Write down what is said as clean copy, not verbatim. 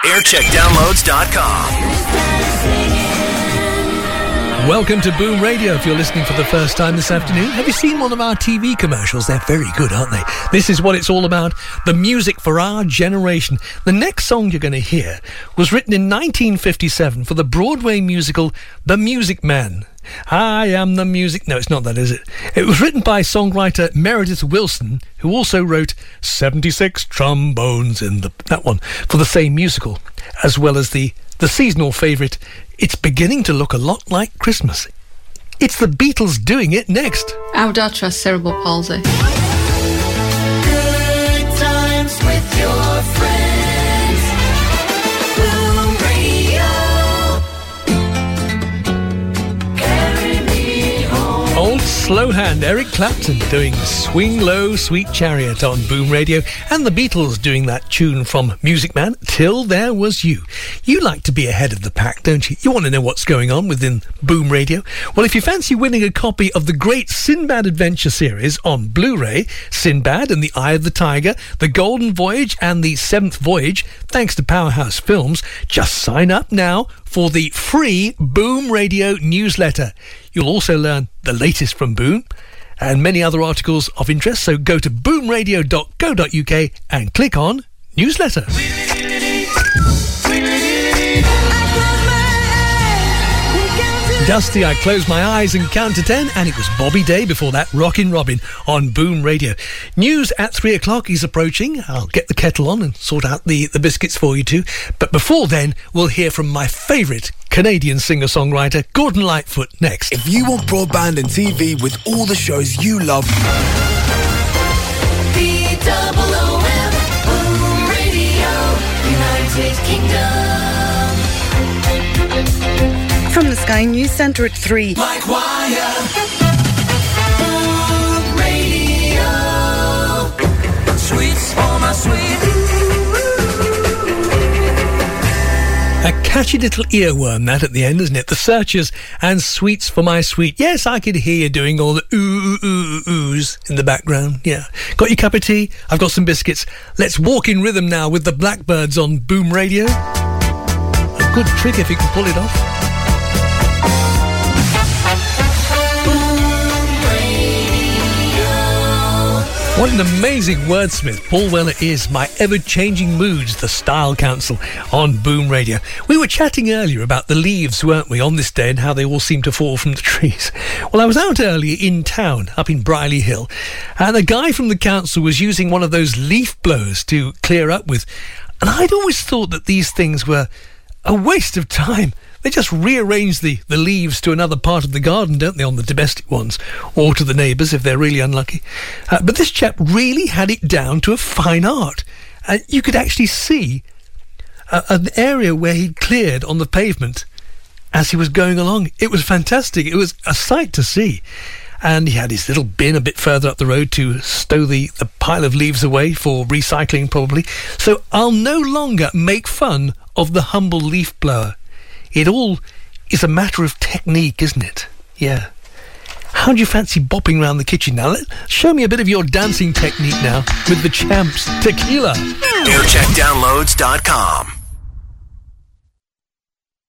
aircheckdownloads.com. Welcome to Boom Radio. If you're listening for the first time this afternoon, have you seen one of our TV commercials? They're very good, aren't they? This is what it's all about, the music for our generation. The next song you're going to hear was written in 1957 for the Broadway musical The Music Man. I am the music... No, it's not that, is it? It was written by songwriter Meredith Willson, who also wrote 76 Trombones in that one for the same musical, as well as the seasonal favourite, It's Beginning to Look a Lot Like Christmas. It's the Beatles doing it next. Our daughter has cerebral palsy. Good times with your friends. Boom Radio. Carry me home. Old slow hand Eric Clapton doing Swing Low, Sweet Chariot on Boom Radio, and the Beatles doing that tune from Music Man, Till There Was You. You like to be ahead of the pack, don't you? You want to know what's going on within Boom Radio? Well, if you fancy winning a copy of the great Sinbad Adventure series on Blu-ray, Sinbad and the Eye of the Tiger, The Golden Voyage and The Seventh Voyage, thanks to Powerhouse Films, just sign up now for the free Boom Radio newsletter. You'll also learn the latest from Boom and many other articles of interest, so go to boomradio.co.uk and click on newsletter. Dusty, I closed my eyes and count to 10, and it was Bobby Day before that, Rockin' Robin on Boom Radio. News at 3 o'clock is approaching. I'll get the kettle on and sort out the biscuits for you too. But before then, we'll hear from my favourite Canadian singer-songwriter, Gordon Lightfoot, next. If you want broadband and TV with all the shows you love... BOOM, Boom Radio, United Kingdom. From the Sky News Centre at 3. Like wire. Boom Radio. Sweets for my sweet. A catchy little earworm, that at the end, isn't it? The Searchers and Sweets for My Sweet. Yes, I could hear you doing all the oohs in the background. Yeah. Got your cup of tea? I've got some biscuits. Let's walk in rhythm now with the Blackbirds on Boom Radio. A good trick if you can pull it off. What an amazing wordsmith Paul Weller is. My ever-changing moods, the Style Council on Boom Radio. We were chatting earlier about the leaves, weren't we, on this day, and how they all seem to fall from the trees. Well, I was out earlier in town, up in Brierley Hill, and a guy from the council was using one of those leaf blowers to clear up with. And I'd always thought that these things were a waste of time. They just rearrange the leaves to another part of the garden, don't they, on the domestic ones, or to the neighbours if they're really unlucky. But this chap really had it down to a fine art. You could actually see an area where he'd cleared on the pavement as he was going along. It was fantastic. It was a sight to see. And he had his little bin a bit further up the road to stow the pile of leaves away for recycling, probably. So I'll no longer make fun of the humble leaf blower. It all is a matter of technique, isn't it? Yeah. How do you fancy bopping around the kitchen now? Show me a bit of your dancing technique now with the Champs Tequila. aircheckdownloads.com.